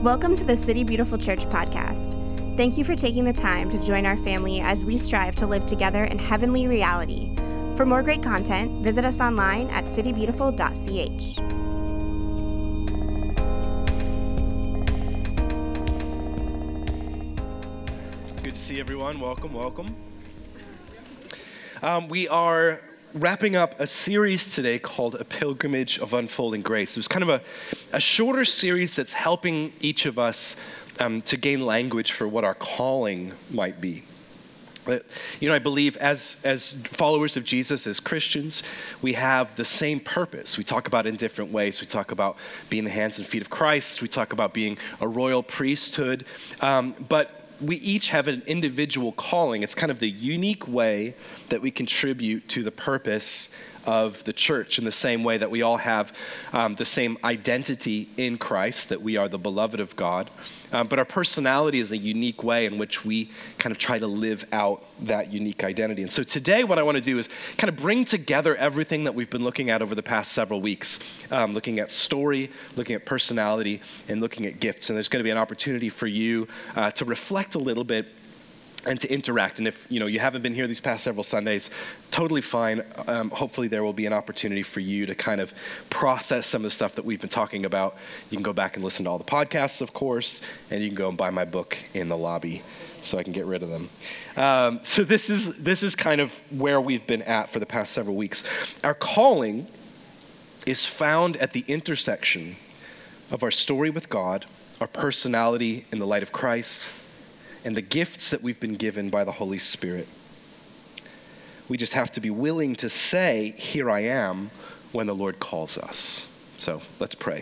Welcome to the City Beautiful Church podcast. Thank you for taking the time to join our family as we strive to live together in heavenly reality. For more great content, visit us online at citybeautiful.ch. Good to see everyone. Welcome. We are wrapping up a series today called A Pilgrimage of Unfolding Grace. It was kind of a shorter series that's helping each of us to gain language for what our calling might be. I believe as followers of Jesus, as Christians, we have the same purpose. We talk about it in different ways. We talk about being the hands and feet of Christ. We talk about being a royal priesthood. But we each have an individual calling. It's kind of the unique way that we contribute to the purpose of the church, in the same way that we all have the same identity in Christ, that we are the beloved of God. But our personality is a unique way in which we kind of try to live out that unique identity. And so today what I want to do is kind of bring together everything that we've been looking at over the past several weeks, looking at story, looking at personality, and looking at gifts. And there's going to be an opportunity for you to reflect a little bit and to interact. And if you haven't been here these past several Sundays, totally fine. Hopefully there will be an opportunity for you to kind of process some of the stuff that we've been talking about. You can go back and listen to all the podcasts, of course, and you can go and buy my book in the lobby so I can get rid of them. So this is kind of where we've been at for the past several weeks. Our calling is found at the intersection of our story with God, our personality in the light of Christ, and the gifts that we've been given by the Holy Spirit. We just have to be willing to say, "Here I am," when the Lord calls us. So let's pray.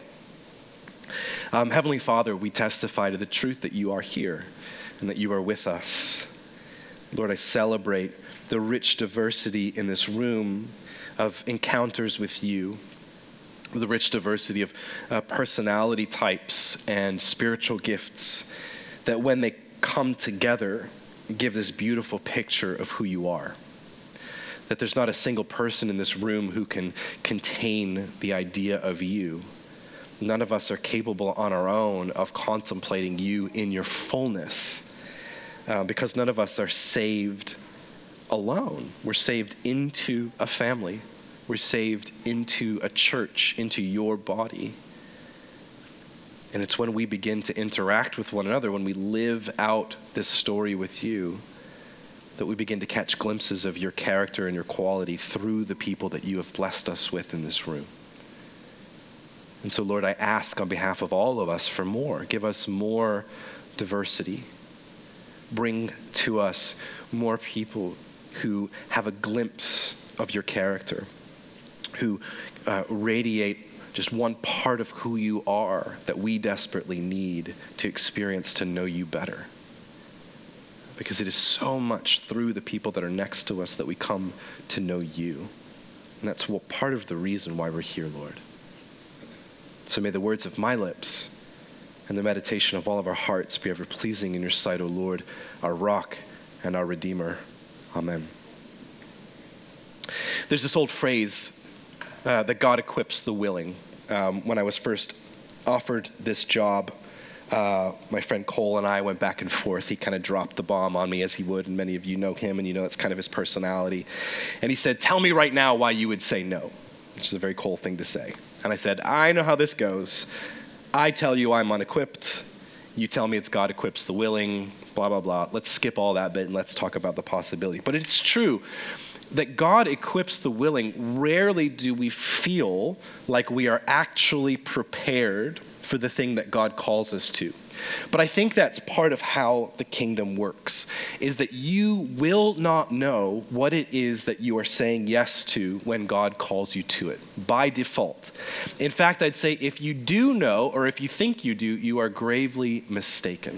Heavenly Father, we testify to the truth that you are here and that you are with us. Lord, I celebrate the rich diversity in this room of encounters with you, the rich diversity of personality types and spiritual gifts, that when they come together, give this beautiful picture of who you are. That there's not a single person in this room who can contain the idea of you. None of us are capable on our own of contemplating you in your fullness, because none of us are saved alone. We're saved into a family. We're saved into a church, into your body. And it's when we begin to interact with one another, when we live out this story with you, that we begin to catch glimpses of your character and your quality through the people that you have blessed us with in this room. And so, Lord, I ask on behalf of all of us for more. Give us more diversity. Bring to us more people who have a glimpse of your character, who radiate just one part of who you are that we desperately need to experience to know you better. Because it is so much through the people that are next to us that we come to know you. And that's part of the reason why we're here, Lord. So may the words of my lips and the meditation of all of our hearts be ever pleasing in your sight, O Lord, our rock and our Redeemer. Amen. There's this old phrase that God equips the willing. When I was first offered this job, my friend Cole and I went back and forth. He kind of dropped the bomb on me, as he would, and many of you know him, and you know that's kind of his personality. And he said, "Tell me right now why you would say no," which is a very Cole thing to say. And I said, "I know how this goes. I tell you I'm unequipped. You tell me it's God equips the willing, blah, blah, blah. Let's skip all that bit and let's talk about the possibility." But it's true that God equips the willing. Rarely do we feel like we are actually prepared for the thing that God calls us to. But I think that's part of how the kingdom works, is that you will not know what it is that you are saying yes to when God calls you to it, by default. In fact, I'd say if you do know, or if you think you do, you are gravely mistaken.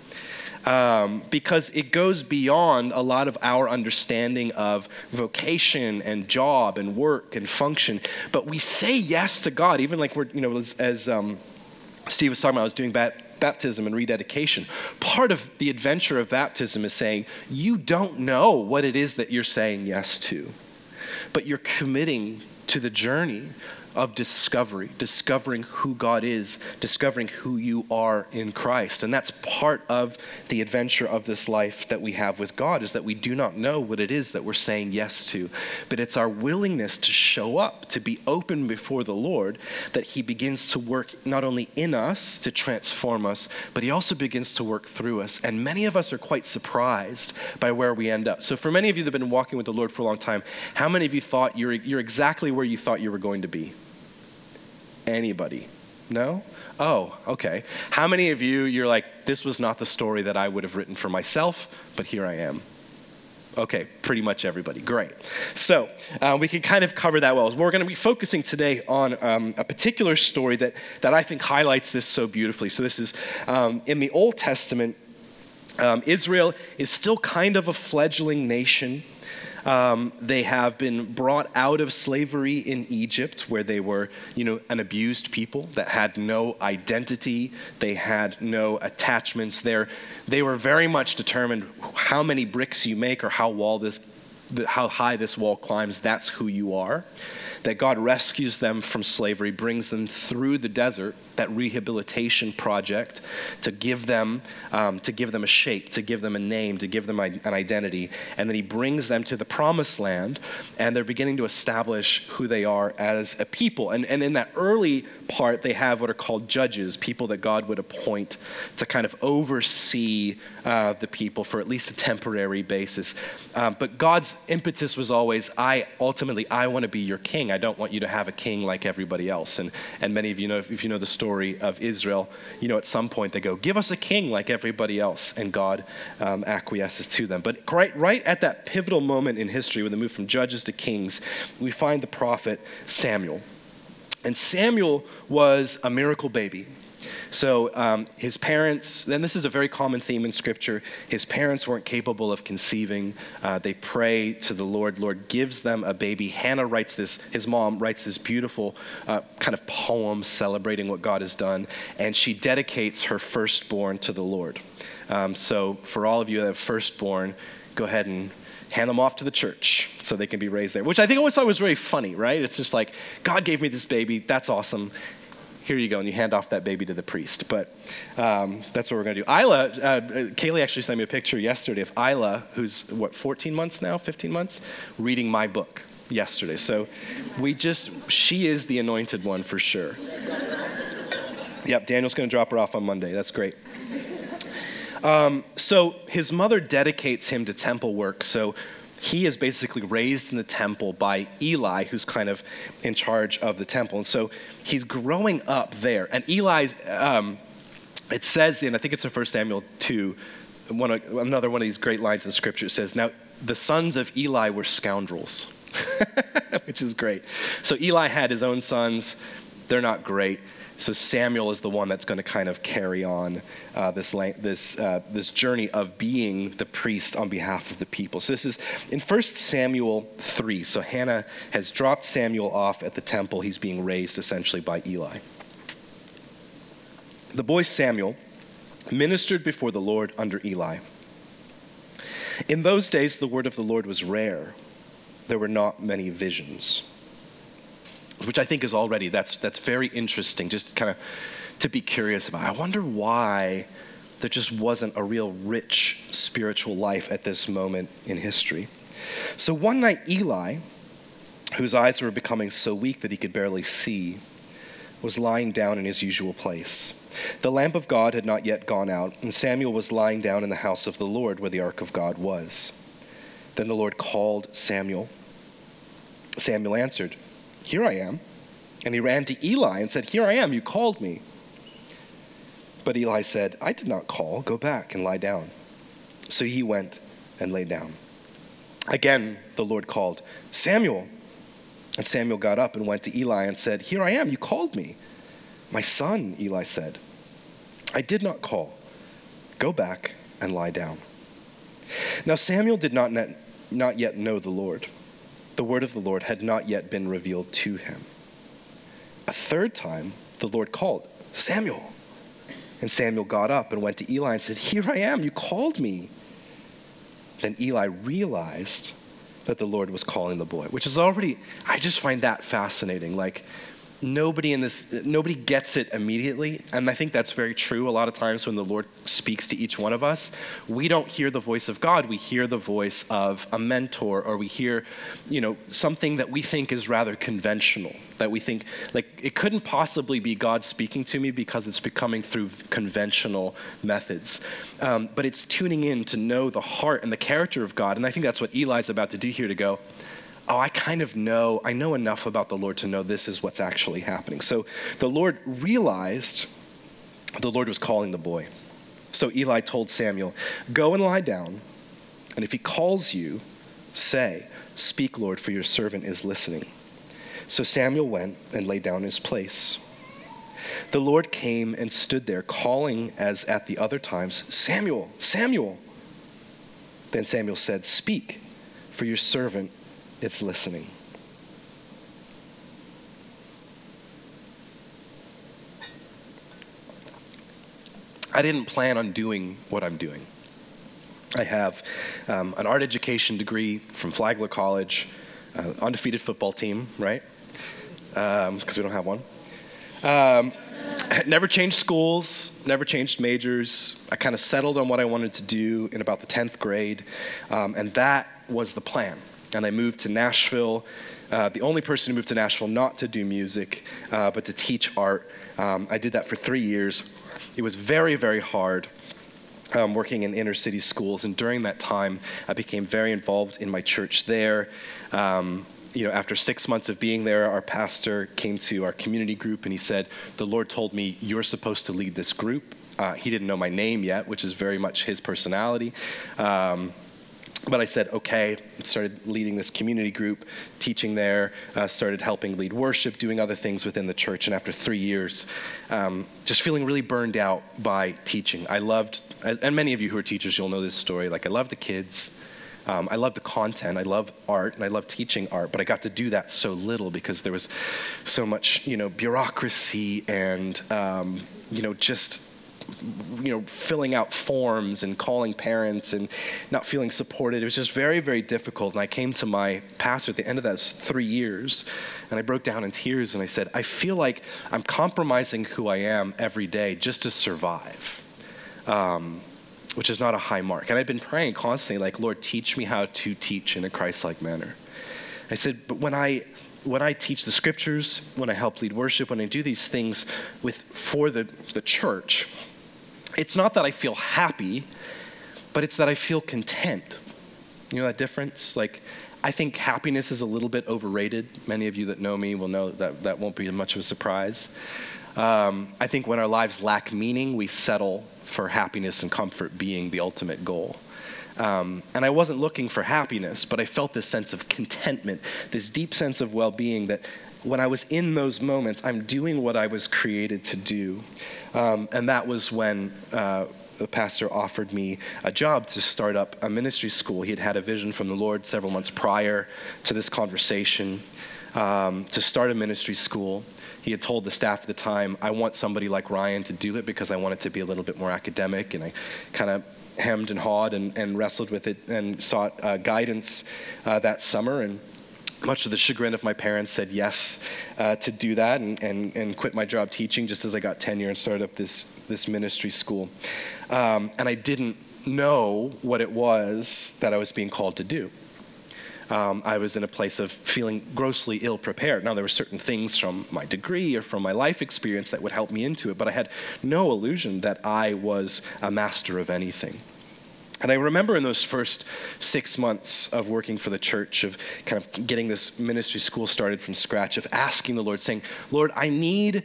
Because it goes beyond a lot of our understanding of vocation and job and work and function. But we say yes to God, even like we're, as Steve was talking about, I was doing baptism and rededication. Part of the adventure of baptism is saying, you don't know what it is that you're saying yes to, but you're committing to the journey of discovering who God is, discovering who you are in Christ. And that's part of the adventure of this life that we have with God, is that we do not know what it is that we're saying yes to. But it's our willingness to show up, to be open before the Lord, that he begins to work not only in us to transform us, but he also begins to work through us. And many of us are quite surprised by where we end up. So for many of you that have been walking with the Lord for a long time, how many of you thought you're exactly where you thought you were going to be? Anybody? No? Oh, okay. How many of you're like, this was not the story that I would have written for myself, but here I am? Okay, pretty much everybody. Great. So we can kind of cover that well. We're going to be focusing today on a particular story that I think highlights this so beautifully. So this is in the Old Testament. Israel is still kind of a fledgling nation. They have been brought out of slavery in Egypt, where they were, an abused people that had no identity. They had no attachments. They were very much determined how many bricks you make or how high this wall climbs, that's who you are. That God rescues them from slavery, brings them through the desert, that rehabilitation project, to give them a shape, to give them a name, to give them an identity. And then he brings them to the promised land, and they're beginning to establish who they are as a people. And in that early part, they have what are called judges, people that God would appoint to kind of oversee the people for at least a temporary basis. But God's impetus was always, I want to be your king. I don't want you to have a king like everybody else. And many of you know, if you know the story of Israel, at some point they go, give us a king like everybody else. And God acquiesces to them. But right at that pivotal moment in history, when they move from judges to kings, we find the prophet Samuel. And Samuel was a miracle baby. So his parents, and this is a very common theme in Scripture, his parents weren't capable of conceiving. They pray to the Lord. Lord gives them a baby. His mom writes this beautiful kind of poem celebrating what God has done, and she dedicates her firstborn to the Lord. So for all of you that have firstborn, go ahead and hand them off to the church so they can be raised there, which I think I always thought was very funny, right? It's just like, God gave me this baby, that's awesome. Here you go, and you hand off that baby to the priest. But that's what we're going to do. Isla, Kaylee actually sent me a picture yesterday of Isla, who's, 14 months now, 15 months, reading my book yesterday. So she is the anointed one for sure. Yep, Daniel's going to drop her off on Monday. That's great. So his mother dedicates him to temple work. So he is basically raised in the temple by Eli, who's kind of in charge of the temple. And so he's growing up there. And Eli, it says I think it's in 1 Samuel 2, another one of these great lines in Scripture, says, now the sons of Eli were scoundrels, which is great. So Eli had his own sons. They're not great. So Samuel is the one that's going to kind of carry on this journey of being the priest on behalf of the people. So this is in 1 Samuel 3. So Hannah has dropped Samuel off at the temple. He's being raised essentially by Eli. The boy Samuel ministered before the Lord under Eli. In those days, the word of the Lord was rare. There were not many visions. Which I think is already, that's very interesting, just kind of to be curious about. I wonder why there just wasn't a real rich spiritual life at this moment in history. So one night Eli, whose eyes were becoming so weak that he could barely see, was lying down in his usual place. The lamp of God had not yet gone out, and Samuel was lying down in the house of the Lord where the ark of God was. Then the Lord called Samuel. Samuel answered, "Here I am." And he ran to Eli and said, "Here I am, you called me." But Eli said, "I did not call, go back and lie down." So he went and lay down. Again, the Lord called, "Samuel." And Samuel got up and went to Eli and said, "Here I am, you called me." "My son," Eli said, "I did not call, go back and lie down." Now Samuel did not yet know the Lord. The word of the Lord had not yet been revealed to him. A third time, the Lord called, "Samuel." And Samuel got up and went to Eli and said, "Here I am, you called me." Then Eli realized that the Lord was calling the boy, which is already, I just find that fascinating. Like, nobody gets it immediately. And I think that's very true. A lot of times when the Lord speaks to each one of us, we don't hear the voice of God. We hear the voice of a mentor, or we hear, something that we think is rather conventional, that we think, like, it couldn't possibly be God speaking to me because it's coming through conventional methods. But it's tuning in to know the heart and the character of God. And I think that's what Eli's about to do here, to go, I know enough about the Lord to know this is what's actually happening. So the Lord realized the Lord was calling the boy. So Eli told Samuel, "Go and lie down, and if he calls you, say, 'Speak, Lord, for your servant is listening.' So Samuel went and lay down in his place. The Lord came and stood there, calling as at the other times, 'Samuel, Samuel.' Then Samuel said, 'Speak, for your servant is listening.'" I didn't plan on doing what I'm doing. I have an art education degree from Flagler College, undefeated football team, right? Because we don't have one. Never changed schools, never changed majors. I kind of settled on what I wanted to do in about the 10th grade, and that was the plan. And I moved to Nashville, the only person who moved to Nashville not to do music, but to teach art. I did that for 3 years. It was very, very hard working in inner city schools. And during that time, I became very involved in my church there. After 6 months of being there, our pastor came to our community group and he said, "The Lord told me you're supposed to lead this group." He didn't know my name yet, which is very much his personality. But I said, okay, started leading this community group, teaching there, started helping lead worship, doing other things within the church. And after 3 years, just feeling really burned out by teaching. I loved, and many of you who are teachers, you'll know this story, I love the kids. I love the content. I love art, and I love teaching art, but I got to do that so little because there was so much, bureaucracy and, just filling out forms and calling parents and not feeling supported. It was just very, very difficult. And I came to my pastor at the end of those 3 years, and I broke down in tears, and I said, I feel like I'm compromising who I am every day just to survive, which is not a high mark. And I've been praying constantly, Lord, teach me how to teach in a Christ-like manner. I said, but when I teach the scriptures, when I help lead worship, when I do these things for the church, it's not that I feel happy, but it's that I feel content. You know that difference? I think happiness is a little bit overrated. Many of you that know me will know that won't be much of a surprise. I think when our lives lack meaning, we settle for happiness and comfort being the ultimate goal. And I wasn't looking for happiness, but I felt this sense of contentment, this deep sense of well-being that when I was in those moments, I'm doing what I was created to do. And that was when the pastor offered me a job to start up a ministry school. He had had a vision from the Lord several months prior to this conversation to start a ministry school. He had told the staff at the time, I want somebody like Ryan to do it because I want it to be a little bit more academic. And I kind of hemmed and hawed and wrestled with it and sought guidance that summer. And much to the chagrin of my parents, said yes to do that and quit my job teaching just as I got tenure and started up this ministry school. And I didn't know what it was that I was being called to do. I was in a place of feeling grossly ill-prepared. Now, there were certain things from my degree or from my life experience that would help me into it, but I had no illusion that I was a master of anything. And I remember in those first 6 months of working for the church, of kind of getting this ministry school started from scratch, of asking the Lord, saying, Lord, I need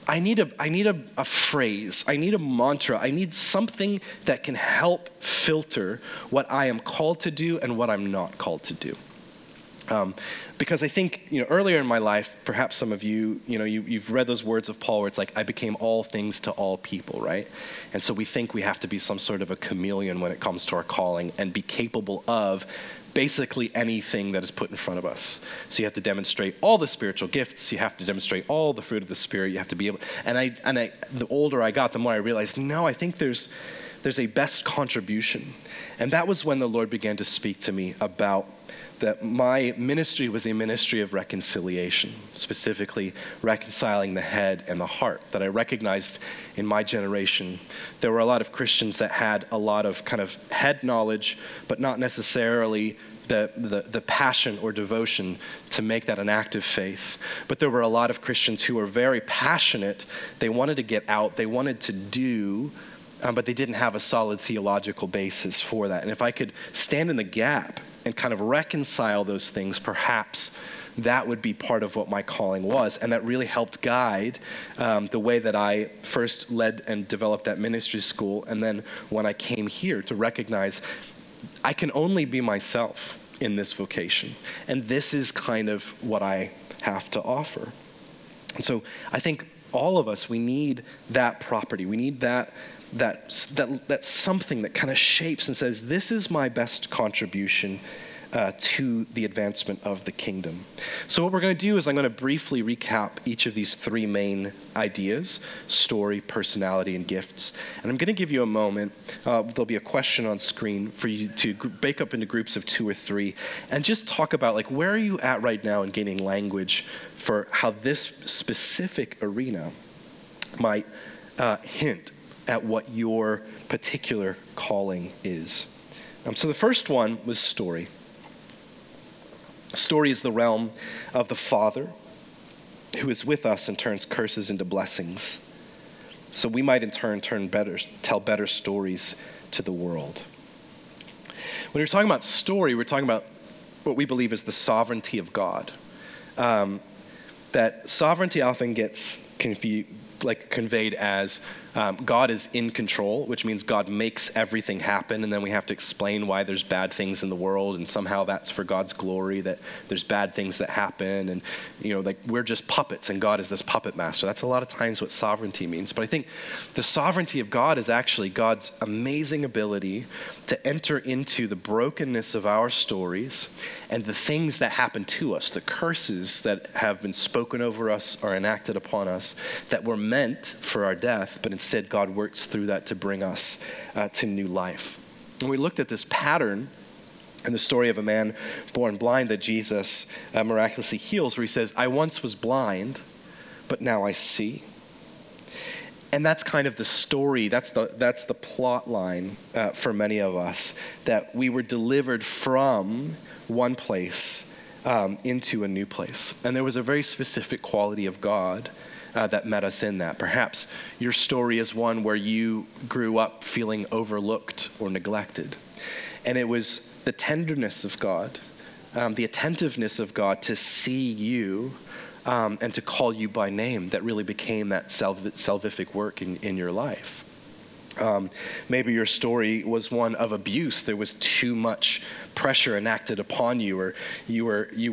a phrase, I need a mantra, I need something that can help filter what I am called to do and what I'm not called to do. Because I think, earlier in my life, perhaps some of you, you've read those words of Paul where it's I became all things to all people, right? And so we think we have to be some sort of a chameleon when it comes to our calling and be capable of basically anything that is put in front of us. So you have to demonstrate all the spiritual gifts. You have to demonstrate all the fruit of the Spirit. You have to be able, and the older I got, the more I realized, no, I think there's a best contribution. And that was when the Lord began to speak to me about that my ministry was a ministry of reconciliation, specifically reconciling the head and the heart. That I recognized in my generation, there were a lot of Christians that had a lot of kind of head knowledge, but not necessarily the passion or devotion to make that an active faith. But there were a lot of Christians who were very passionate. They wanted to get out, they wanted to do, but they didn't have a solid theological basis for that. And if I could stand in the gap and kind of reconcile those things, perhaps that would be part of what my calling was. And that really helped guide the way that I first led and developed that ministry school. And then when I came here to recognize I can only be myself in this vocation. And this is kind of what I have to offer. And so I think all of us, we need that property. We need that something that kind of shapes and says, this is my best contribution to the advancement of the kingdom. So what we're going to do is I'm going to briefly recap each of these three main ideas: story, personality, and gifts. And I'm going to give you a moment. There'll be a question on screen for you to break up into groups of 2 or 3 and just talk about, like, where are you at right now in gaining language for how this specific arena might hint at what your particular calling is. So the first one was story. Story is the realm of the Father who is with us and turns curses into blessings. So we might in turn tell better stories to the world. When we're talking about story, we're talking about what we believe is the sovereignty of God. That sovereignty often gets conveyed as God is in control, which means God makes everything happen, and then we have to explain why there's bad things in the world, and somehow that's for God's glory, that there's bad things that happen, and we're just puppets, and God is this puppet master. That's a lot of times what sovereignty means. But I think the sovereignty of God is actually God's amazing ability to enter into the brokenness of our stories and the things that happen to us, the curses that have been spoken over us or enacted upon us that were meant for our death, but instead God works through that to bring us to new life. And we looked at this pattern in the story of a man born blind that Jesus miraculously heals, where he says, I once was blind, but now I see. And that's kind of the story, that's the plot line for many of us, that we were delivered from one place into a new place. And there was a very specific quality of God that met us in that. Perhaps your story is one where you grew up feeling overlooked or neglected. And it was the tenderness of God, the attentiveness of God to see you and to call you by name that really became that salvific work in your life. Maybe your story was one of abuse. There was too much pressure enacted upon you, or you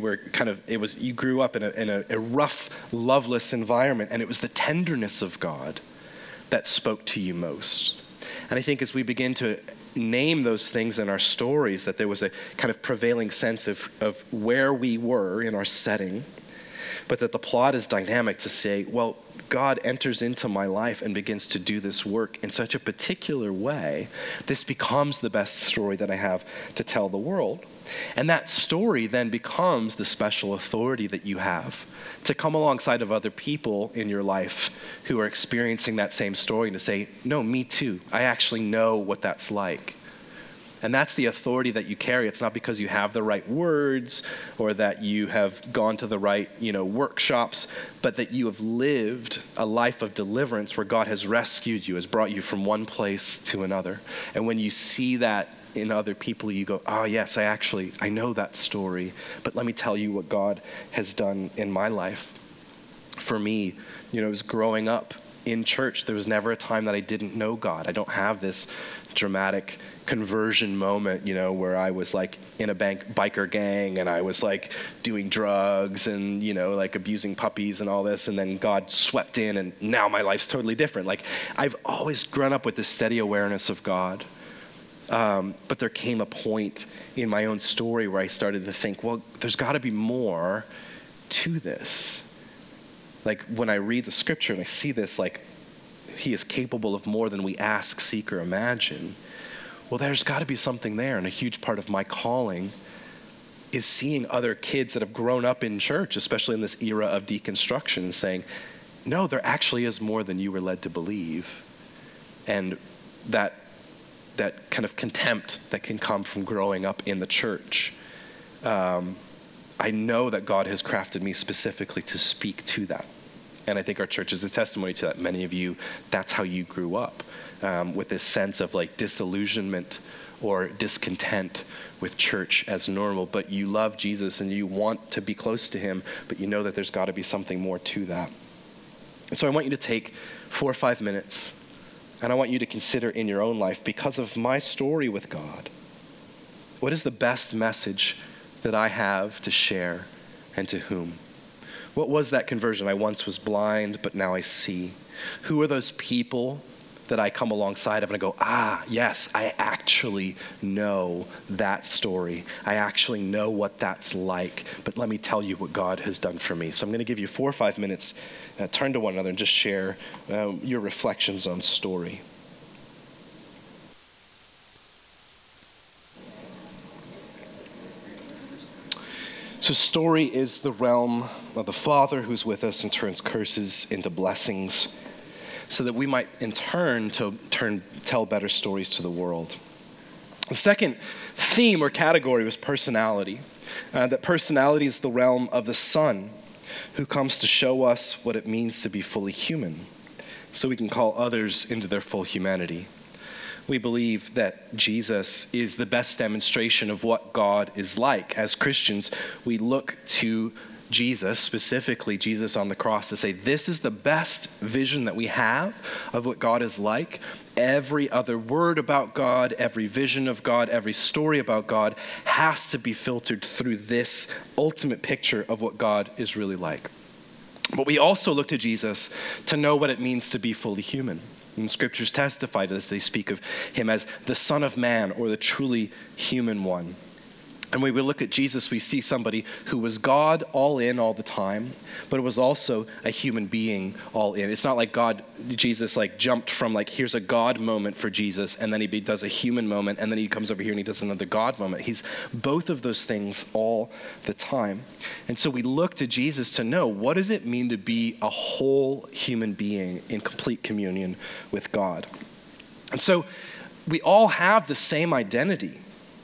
grew up in a rough, loveless environment, and it was the tenderness of God that spoke to you most. And I think as we begin to name those things in our stories, that there was a kind of prevailing sense of where we were in our setting, but that the plot is dynamic to say, well, God enters into my life and begins to do this work in such a particular way, this becomes the best story that I have to tell the world. And that story then becomes the special authority that you have to come alongside of other people in your life who are experiencing that same story and to say, no, me too. I actually know what that's like. And that's the authority that you carry. It's not because you have the right words or that you have gone to the right, workshops, but that you have lived a life of deliverance where God has rescued you, has brought you from one place to another. And when you see that in other people, you go, oh yes, I know that story, but let me tell you what God has done in my life. For me, it was growing up in church. There was never a time that I didn't know God. I don't have this dramatic conversion moment, where I was like in a biker gang and I was like doing drugs and, like abusing puppies and all this. And then God swept in and now my life's totally different. Like I've always grown up with this steady awareness of God. But there came a point in my own story where I started to think, well, there's got to be more to this. Like when I read the scripture and I see this, like he is capable of more than we ask, seek, or imagine. Well, there's got to be something there, and a huge part of my calling is seeing other kids that have grown up in church, especially in this era of deconstruction, and saying, no, there actually is more than you were led to believe. And that kind of contempt that can come from growing up in the church. I know that God has crafted me specifically to speak to that. And I think our church is a testimony to that. Many of you, that's how you grew up, with this sense of like disillusionment or discontent with church as normal. But you love Jesus and you want to be close to him, but you know that there's got to be something more to that. And so I want you to take 4 or 5 minutes, and I want you to consider in your own life, because of my story with God, what is the best message that I have to share, and to whom? What was that conversion? I once was blind, but now I see. Who are those people that I come alongside of and I go, yes, I actually know that story. I actually know what that's like, but let me tell you what God has done for me. So I'm going to give you 4 or 5 minutes, turn to one another and just share your reflections on story. So story is the realm of the Father who's with us and turns curses into blessings, so that we might in turn tell better stories to the world. The second theme or category was personality. That personality is the realm of the Son, who comes to show us what it means to be fully human, so we can call others into their full humanity. We believe that Jesus is the best demonstration of what God is like. As Christians, we look to Jesus, specifically Jesus on the cross, to say this is the best vision that we have of what God is like. Every other word about God, every vision of God, every story about God has to be filtered through this ultimate picture of what God is really like. But we also look to Jesus to know what it means to be fully human. And scriptures testify to this. They speak of him as the Son of Man, or the truly human one. And when we look at Jesus, we see somebody who was God all in all the time, but it was also a human being all in. It's not like Jesus like jumped from like, here's a God moment for Jesus, and then he does a human moment, and then he comes over here and he does another God moment. He's both of those things all the time. And so we look to Jesus to know, what does it mean to be a whole human being in complete communion with God? And so we all have the same identity.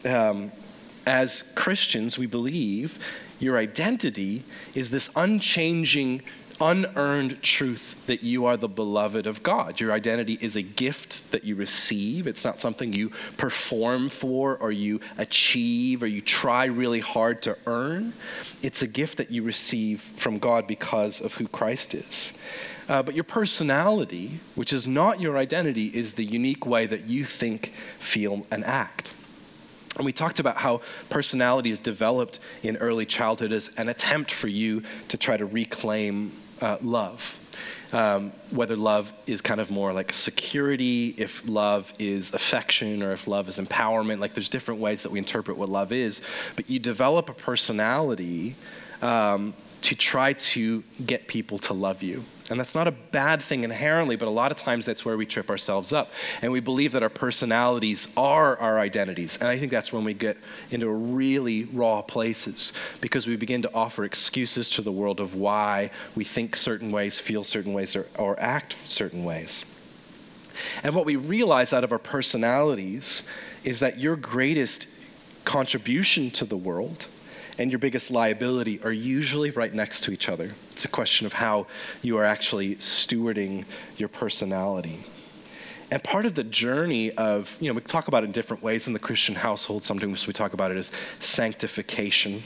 As Christians, we believe your identity is this unchanging, unearned truth that you are the beloved of God. Your identity is a gift that you receive. It's not something you perform for, or you achieve, or you try really hard to earn. It's a gift that you receive from God because of who Christ is. But your personality, which is not your identity, is the unique way that you think, feel, and act. And we talked about how personality is developed in early childhood as an attempt for you to try to reclaim love. Whether love is kind of more like security, if love is affection, or if love is empowerment. Like there's different ways that we interpret what love is. But you develop a personality to try to get people to love you. And that's not a bad thing inherently, but a lot of times that's where we trip ourselves up. And we believe that our personalities are our identities. And I think that's when we get into really raw places, because we begin to offer excuses to the world of why we think certain ways, feel certain ways, or act certain ways. And what we realize out of our personalities is that your greatest contribution to the world and your biggest liability are usually right next to each other. It's a question of how you are actually stewarding your personality. And part of the journey of, we talk about it in different ways in the Christian household. Sometimes we talk about it as sanctification.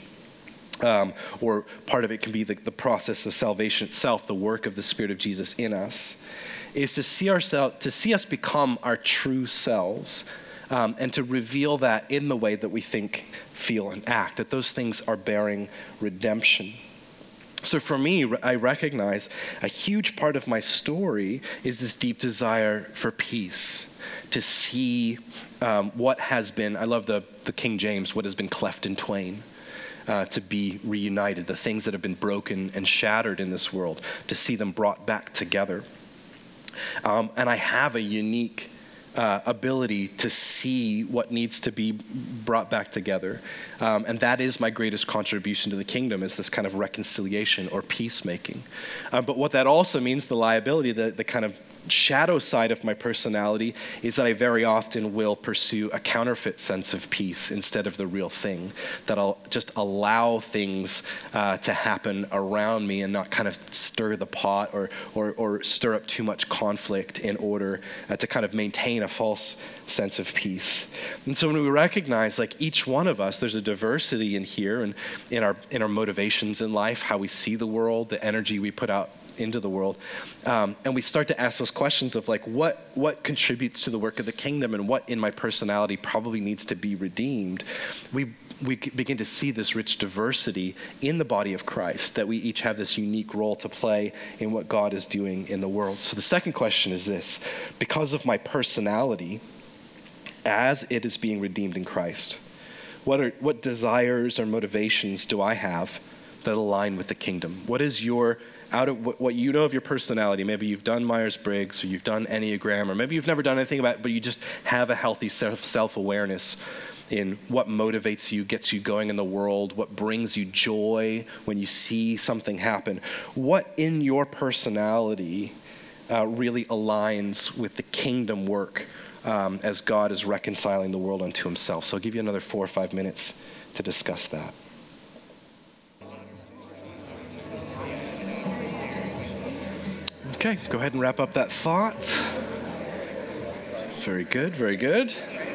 Or part of it can be the process of salvation itself, the work of the Spirit of Jesus in us, is to see us become our true selves. And to reveal that in the way that we think, feel, and act, that those things are bearing redemption. So for me, I recognize a huge part of my story is this deep desire for peace, to see what has been, I love the King James, what has been cleft in twain, to be reunited, the things that have been broken and shattered in this world, to see them brought back together. And I have a unique ability to see what needs to be brought back together. And that is my greatest contribution to the kingdom, is this kind of reconciliation or peacemaking. But what that also means, the liability, the kind of shadow side of my personality, is that I very often will pursue a counterfeit sense of peace instead of the real thing, that I'll just allow things to happen around me and not kind of stir the pot or stir up too much conflict in order to kind of maintain a false sense of peace. And so when we recognize, like, each one of us, there's a diversity in here and in our motivations in life, how we see the world, the energy we put out into the world, and we start to ask those questions of, like, what contributes to the work of the kingdom and what in my personality probably needs to be redeemed. We begin to see this rich diversity in the body of Christ, that we each have this unique role to play in what God is doing in the world. So the second question is this: because of my personality, as it is being redeemed in Christ, what desires or motivations do I have that align with the kingdom? What is out of what you know of your personality? Maybe you've done Myers-Briggs, or you've done Enneagram, or maybe you've never done anything about it, but you just have a healthy self-awareness in what motivates you, gets you going in the world, what brings you joy when you see something happen. What in your personality really aligns with the kingdom work as God is reconciling the world unto himself? So I'll give you another 4 or 5 minutes to discuss that. Okay, go ahead and wrap up that thought. Very good, very good.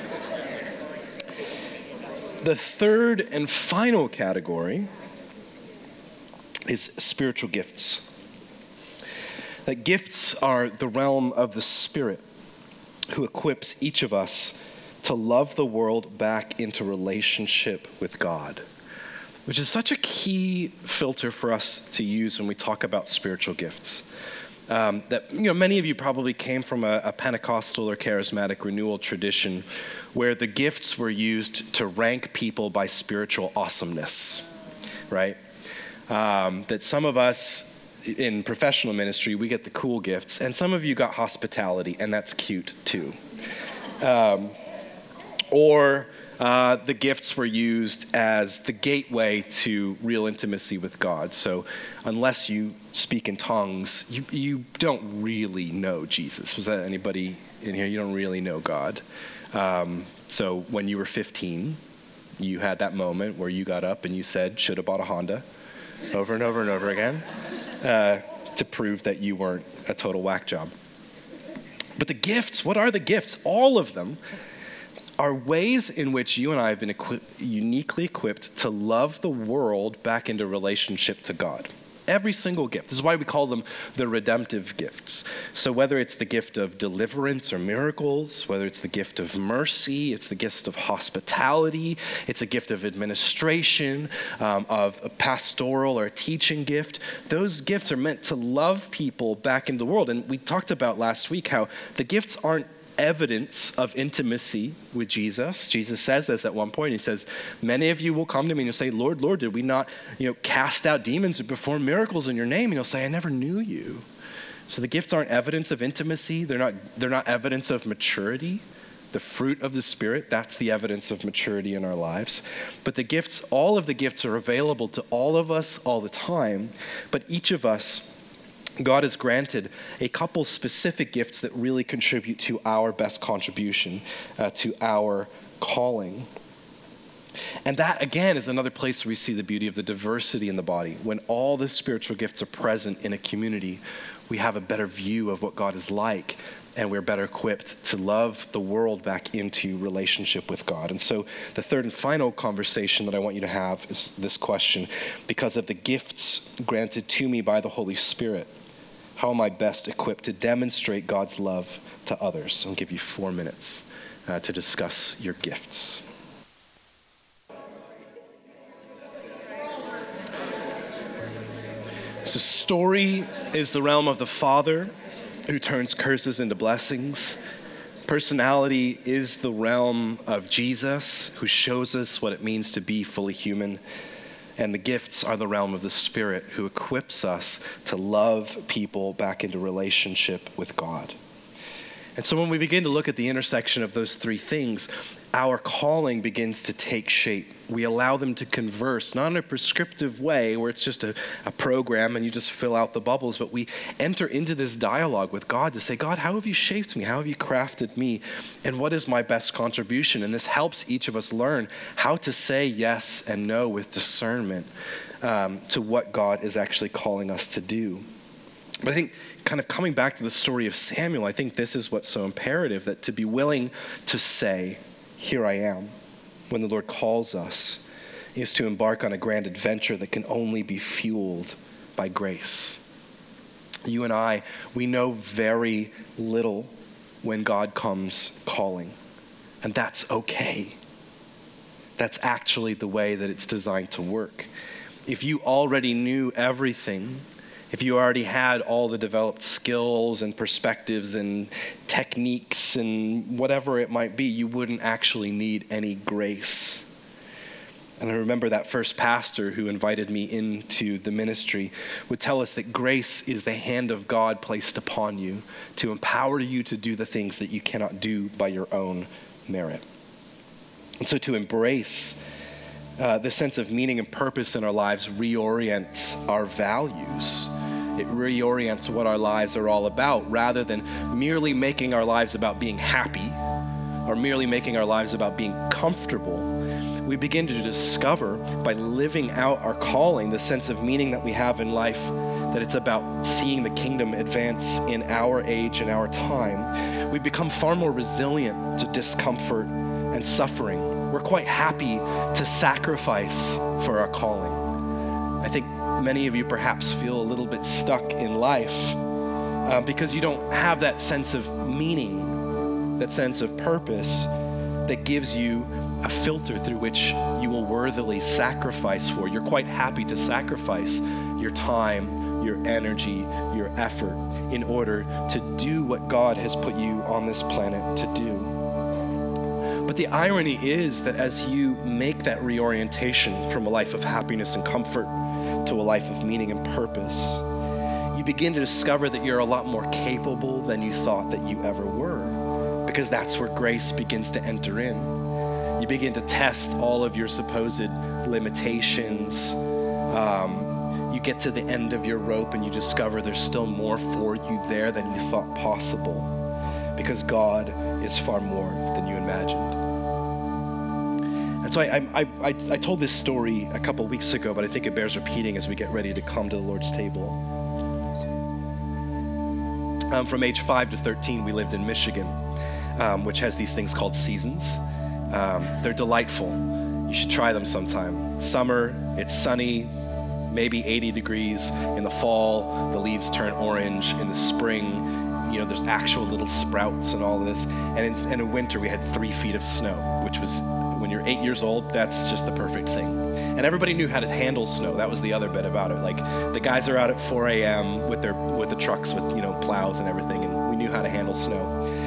The third and final category is spiritual gifts. That gifts are the realm of the Spirit, who equips each of us to love the world back into relationship with God, which is such a key filter for us to use when we talk about spiritual gifts. That many of you probably came from a Pentecostal or charismatic renewal tradition where the gifts were used to rank people by spiritual awesomeness, right? That some of us in professional ministry, we get the cool gifts, and some of you got hospitality, and that's cute too. Or the gifts were used as the gateway to real intimacy with God. So unless you speak in tongues, you don't really know Jesus. Was that anybody in here? You don't really know God. So when you were 15, you had that moment where you got up and you said, should have bought a Honda, over and over and over again, to prove that you weren't a total whack job. But the gifts, what are the gifts? All of them are ways in which you and I have been uniquely equipped to love the world back into relationship to God. Every single gift. This is why we call them the redemptive gifts. So whether it's the gift of deliverance or miracles, whether it's the gift of mercy, it's the gift of hospitality, it's a gift of administration, of a pastoral or a teaching gift, those gifts are meant to love people back into the world. And we talked about last week how the gifts aren't evidence of intimacy with Jesus. Jesus says this at one point. He says, many of you will come to me and you'll say, Lord, Lord, did we not, cast out demons and perform miracles in your name? And you'll say, I never knew you. So the gifts aren't evidence of intimacy. They're not evidence of maturity. The fruit of the Spirit, that's the evidence of maturity in our lives. But the gifts, all of the gifts are available to all of us all the time. But each of us, God has granted a couple specific gifts that really contribute to our best contribution, to our calling. And that, again, is another place where we see the beauty of the diversity in the body. When all the spiritual gifts are present in a community, we have a better view of what God is like, and we're better equipped to love the world back into relationship with God. And so the third and final conversation that I want you to have is this question: because of the gifts granted to me by the Holy Spirit, how am I best equipped to demonstrate God's love to others? I'll give you 4 minutes to discuss your gifts. So story is the realm of the Father who turns curses into blessings. Personality is the realm of Jesus, who shows us what it means to be fully human. And the gifts are the realm of the Spirit, who equips us to love people back into relationship with God. And so when we begin to look at the intersection of those three things, our calling begins to take shape. We allow them to converse, not in a prescriptive way where it's just a program and you just fill out the bubbles, but we enter into this dialogue with God to say, God, how have you shaped me? How have you crafted me? And what is my best contribution? And this helps each of us learn how to say yes and no with discernment to what God is actually calling us to do. But I think kind of coming back to the story of Samuel, I think this is what's so imperative, that to be willing to say, here I am, when the Lord calls us, is to embark on a grand adventure that can only be fueled by grace. You and I, we know very little when God comes calling, and that's okay. That's actually the way that it's designed to work. If you already knew everything, if you already had all the developed skills and perspectives and techniques and whatever it might be, you wouldn't actually need any grace. And I remember that first pastor who invited me into the ministry would tell us that grace is the hand of God placed upon you to empower you to do the things that you cannot do by your own merit. And so to embrace the sense of meaning and purpose in our lives reorients our values. It reorients what our lives are all about, rather than merely making our lives about being happy or merely making our lives about being comfortable. We begin to discover, by living out our calling, the sense of meaning that we have in life, that it's about seeing the kingdom advance in our age and our time. We become far more resilient to discomfort and suffering. We're quite happy to sacrifice for our calling. I think many of you perhaps feel a little bit stuck in life because you don't have that sense of meaning, that sense of purpose that gives you a filter through which you will worthily sacrifice for. You're quite happy to sacrifice your time, your energy, your effort in order to do what God has put you on this planet to do. But the irony is that as you make that reorientation from a life of happiness and comfort to a life of meaning and purpose, you begin to discover that you're a lot more capable than you thought that you ever were, because that's where grace begins to enter in. You begin to test all of your supposed limitations. You get to the end of your rope and you discover there's still more for you there than you thought possible, because God is far more than you imagined. And so I told this story a couple weeks ago, but I think it bears repeating as we get ready to come to the Lord's table. From age 5 to 13, we lived in Michigan, which has these things called seasons. They're delightful. You should try them sometime. Summer, it's sunny, maybe 80 degrees. In the fall, the leaves turn orange. In the spring, there's actual little sprouts and all of this. And in winter, we had 3 feet of snow, which was, when you're 8 years old, that's just the perfect thing. And everybody knew how to handle snow. That was the other bit about it. Like, the guys are out at 4 a.m. with the trucks with, plows and everything, and we knew how to handle snow.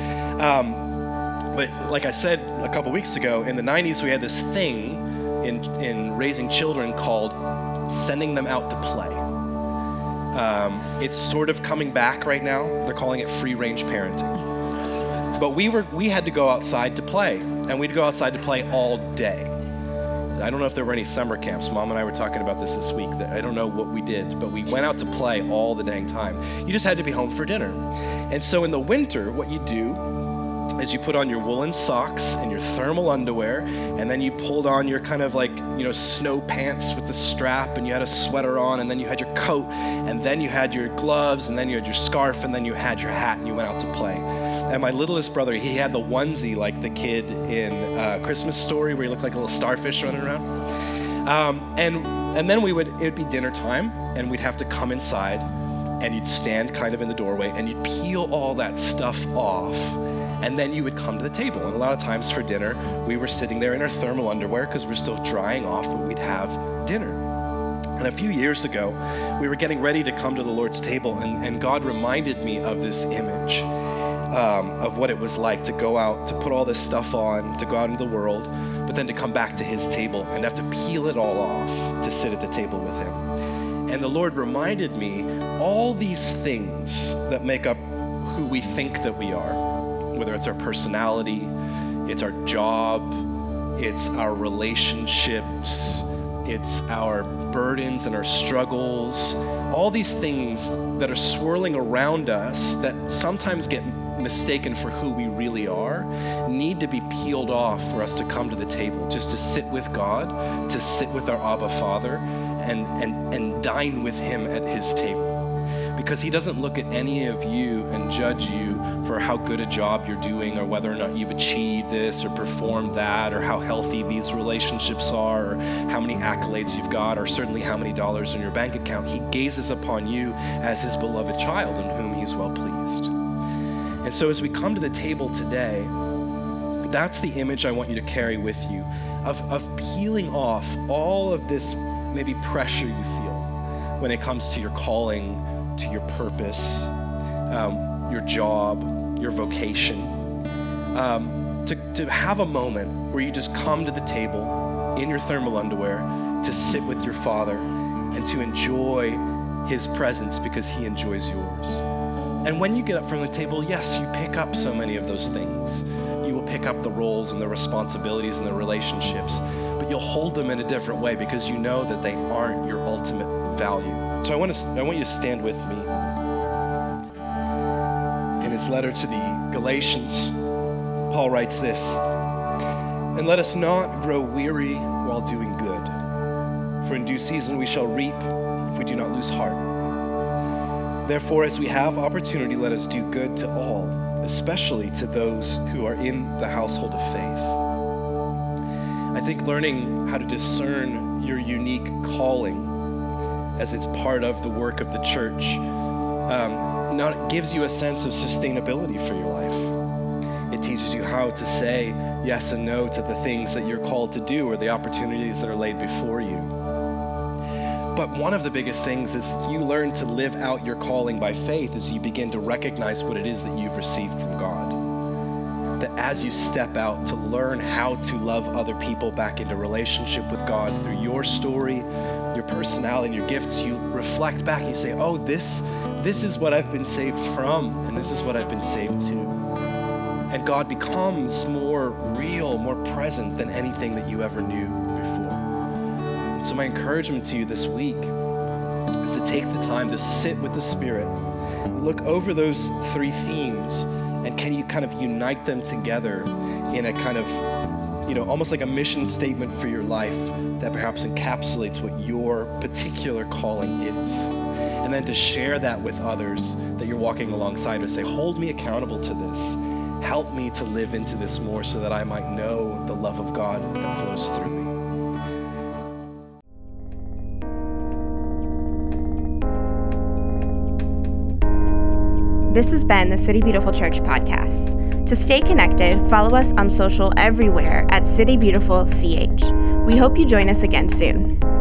But like I said a couple weeks ago, in the 90s, we had this thing in raising children called sending them out to play. It's sort of coming back right now. They're calling it free-range parenting. But we had to go outside to play, and we'd go outside to play all day. I don't know if there were any summer camps. Mom and I were talking about this week. I don't know what we did, but we went out to play all the dang time. You just had to be home for dinner. And so in the winter, what you do is you put on your woolen socks and your thermal underwear, and then you pulled on your kind of snow pants with the strap, and you had a sweater on, and then you had your coat, and then you had your gloves, and then you had your scarf, and then you had your hat, and you went out to play. And my littlest brother, he had the onesie like the kid in Christmas Story where he looked like a little starfish running around. And then it'd be dinner time, and we'd have to come inside, and you'd stand kind of in the doorway, and you'd peel all that stuff off, and then you would come to the table. And a lot of times for dinner, we were sitting there in our thermal underwear because we're still drying off, but we'd have dinner. And a few years ago, we were getting ready to come to the Lord's table, and God reminded me of this image of what it was like to go out, to put all this stuff on, to go out into the world, but then to come back to his table and have to peel it all off to sit at the table with him. And the Lord reminded me all these things that make up who we think that we are, whether it's our personality, it's our job, it's our relationships, it's our burdens and our struggles, all these things that are swirling around us that sometimes get mistaken for who we really are, need to be peeled off for us to come to the table, just to sit with God, to sit with our Abba Father, and dine with him at his table. Because he doesn't look at any of you and judge you for how good a job you're doing, or whether or not you've achieved this or performed that, or how healthy these relationships are, or how many accolades you've got, or certainly how many dollars in your bank account. He gazes upon you as his beloved child in whom he's well pleased. And so as we come to the table today, that's the image I want you to carry with you of peeling off all of this maybe pressure you feel when it comes to your calling, to your purpose, your job, your vocation, to have a moment where you just come to the table in your thermal underwear to sit with your Father and to enjoy his presence because he enjoys yours. And when you get up from the table, yes, you pick up so many of those things. You will pick up the roles and the responsibilities and the relationships, but you'll hold them in a different way because you know that they aren't your ultimate value. So I want you to stand with me. In his letter to the Galatians, Paul writes this: "And let us not grow weary while doing good, for in due season we shall reap if we do not lose heart. Therefore, as we have opportunity, let us do good to all, especially to those who are in the household of faith." I think learning how to discern your unique calling as it's part of the work of the church gives you a sense of sustainability for your life. It teaches you how to say yes and no to the things that you're called to do or the opportunities that are laid before you. But one of the biggest things is you learn to live out your calling by faith as you begin to recognize what it is that you've received from God. That as you step out to learn how to love other people back into relationship with God through your story, your personality, and your gifts, you reflect back and you say, oh, this is what I've been saved from, and this is what I've been saved to. And God becomes more real, more present than anything that you ever knew before. And so my encouragement to you this week is to take the time to sit with the Spirit, look over those three themes, and can you kind of unite them together in a kind of, almost like a mission statement for your life that perhaps encapsulates what your particular calling is. And then to share that with others that you're walking alongside, or say, hold me accountable to this. Help me to live into this more so that I might know the love of God that flows through me. This has been the City Beautiful Church podcast. To stay connected, follow us on social everywhere at City Beautiful CH. We hope you join us again soon.